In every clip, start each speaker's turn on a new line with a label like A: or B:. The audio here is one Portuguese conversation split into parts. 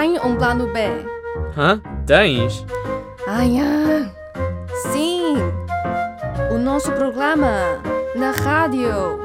A: Tenho um plano B.
B: Hã? Tens?
A: Sim! O nosso programa na rádio.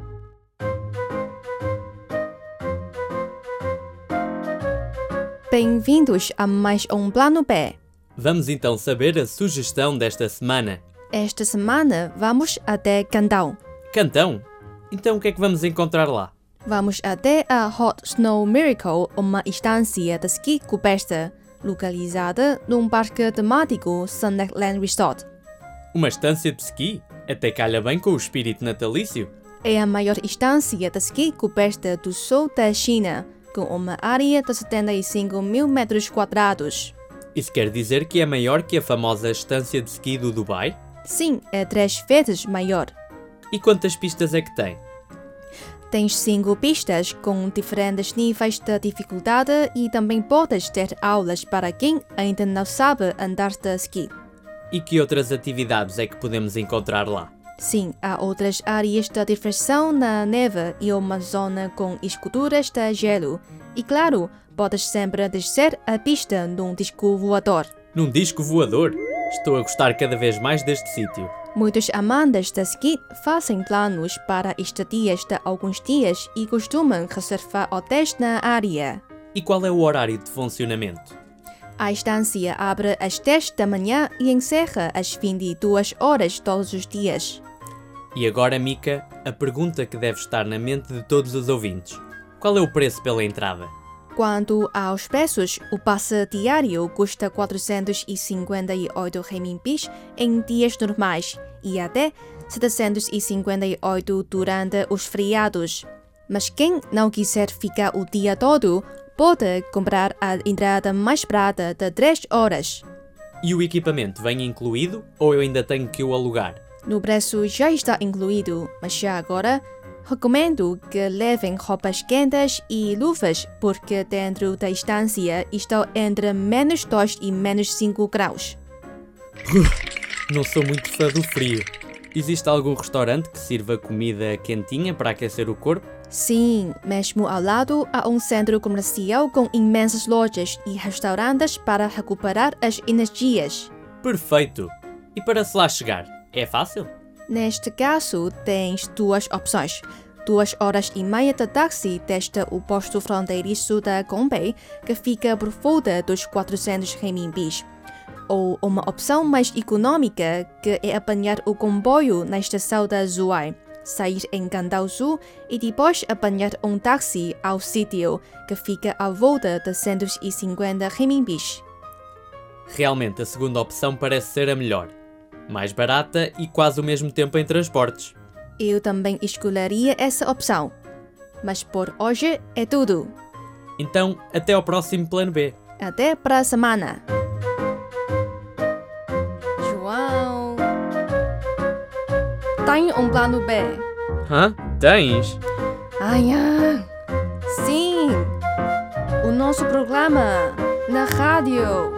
A: Bem-vindos a mais um plano B.
B: Vamos então saber a sugestão desta semana.
A: Esta semana vamos até Cantão.
B: Cantão? Então o que é que vamos encontrar lá?
A: Vamos até a Hot Snow Miracle, uma estância de esqui coberta, localizada num parque temático Sunland Resort.
B: Uma estância de ski? Até calha bem com o espírito natalício.
A: É a maior estância de esqui coberta do sul da China, com uma área de 75 mil metros quadrados.
B: Isso quer dizer que é maior que a famosa estância de ski do Dubai?
A: Sim, é 3 vezes maior.
B: E quantas pistas é que tem?
A: Tens 5 pistas com diferentes níveis de dificuldade e também podes ter aulas para quem ainda não sabe andar de esqui.
B: E que outras atividades é que podemos encontrar lá?
A: Sim, há outras áreas de diversão na neve e uma zona com esculturas de gelo. E claro, podes sempre descer a pista num disco voador.
B: Num disco voador? Estou a gostar cada vez mais deste sítio.
A: Muitos amantes de esqui fazem planos para estadias de alguns dias e costumam reservar hotéis na área.
B: E qual é o horário de funcionamento?
A: A estância abre às 10 da manhã e encerra às 22 horas todos os dias.
B: E agora, Mica, a pergunta que deve estar na mente de todos os ouvintes. Qual é o preço pela entrada?
A: Quanto aos preços, o passe diário custa 458 renminbis em dias normais e até 758 durante os feriados. Mas quem não quiser ficar o dia todo, pode comprar a entrada mais barata de 3 horas.
B: E o equipamento vem incluído ou eu ainda tenho que o alugar?
A: No preço já está incluído, mas já agora recomendo que levem roupas quentes e luvas porque dentro da estância estão entre -2 e -5 graus.
B: Não sou muito fã do frio. Existe algum restaurante que sirva comida quentinha para aquecer o corpo?
A: Sim, mesmo ao lado há um centro comercial com imensas lojas e restaurantes para recuperar as energias.
B: Perfeito! E para se lá chegar, é fácil?
A: Neste caso, tens 2 opções. 2 horas e meia de táxi desde o posto fronteiriço da Gongbei, que fica por volta dos 400 renminbis. Ou uma opção mais econômica, que é apanhar o comboio na estação da Zhuhai, sair em Cantão Sul e depois apanhar um táxi ao sítio, que fica à volta de 150 renminbis.
B: Realmente a segunda opção parece ser a melhor. Mais barata e quase o mesmo tempo em transportes.
A: Eu também escolheria essa opção. Mas por hoje é tudo.
B: Então, até ao próximo plano B.
A: Até para a semana. João, tenho um plano B.
B: Hã? Tens?
A: Sim! O nosso programa na rádio.